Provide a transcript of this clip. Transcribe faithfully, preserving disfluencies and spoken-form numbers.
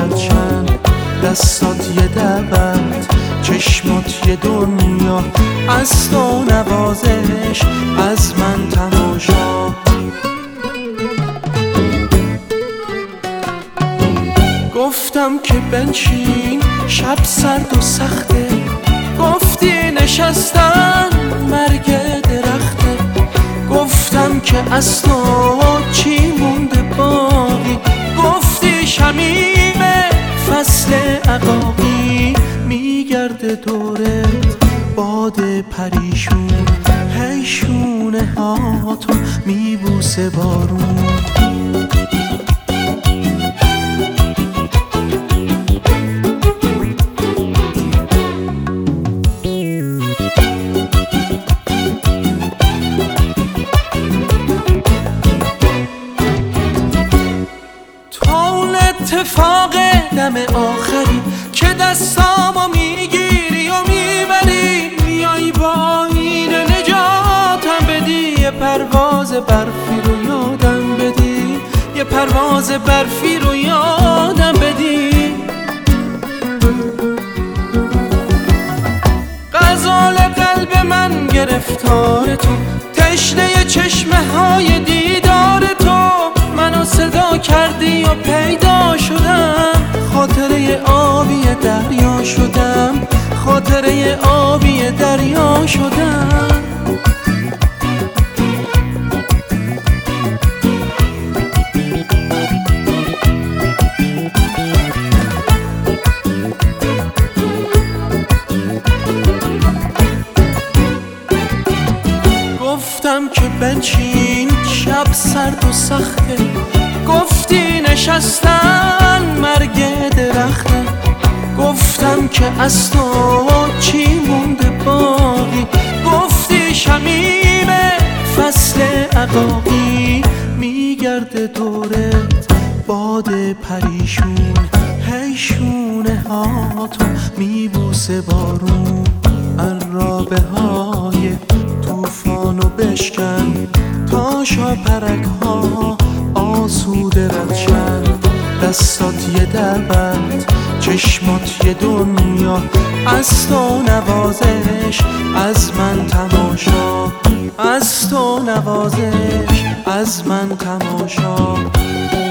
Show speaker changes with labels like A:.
A: رد چند دستات یه دعوت چشمات یه دنیا از تو نوازش از من تماشا. گفتم که بنشین شب سرد و سخته، گفتی نشستن مرگ درخته. گفتم که از تو چی مونده باقی، گفتی شمیم فصل عقاقی. میگرده دورت باد پریشون، هی شونه هاتو میبوسه بارون. اتفاق دم آخری که دستامو میگیری و میبری، میای با آیین نجاتم بدی، یه پرواز برفی رو یادم بدی، یه پرواز برفی رو یادم بدی. غزال قلب من گرفتار تو، تشنه چشمه های دیدار تو. منو صدا کردی و پیدا شدم، خاطره آبی دریا شدم، خاطره آبی دریا شدم. گفتم که بنشین شب سرد و سخته، گفتی نشستن مرگ درخته. گفتم که از تو چی مونده باقی، گفتی شمیم فصل عقاقی. میگرده دورت باد پریشون، هی شونه هاتو میبوسه بارون. عرابه های توفانو بشکن تا شاپرک ها آسوده رد چند دستات یه دعوت چشمات یه دنیا از تو نوازش از من تماشا، از تو نوازش از من تماشا.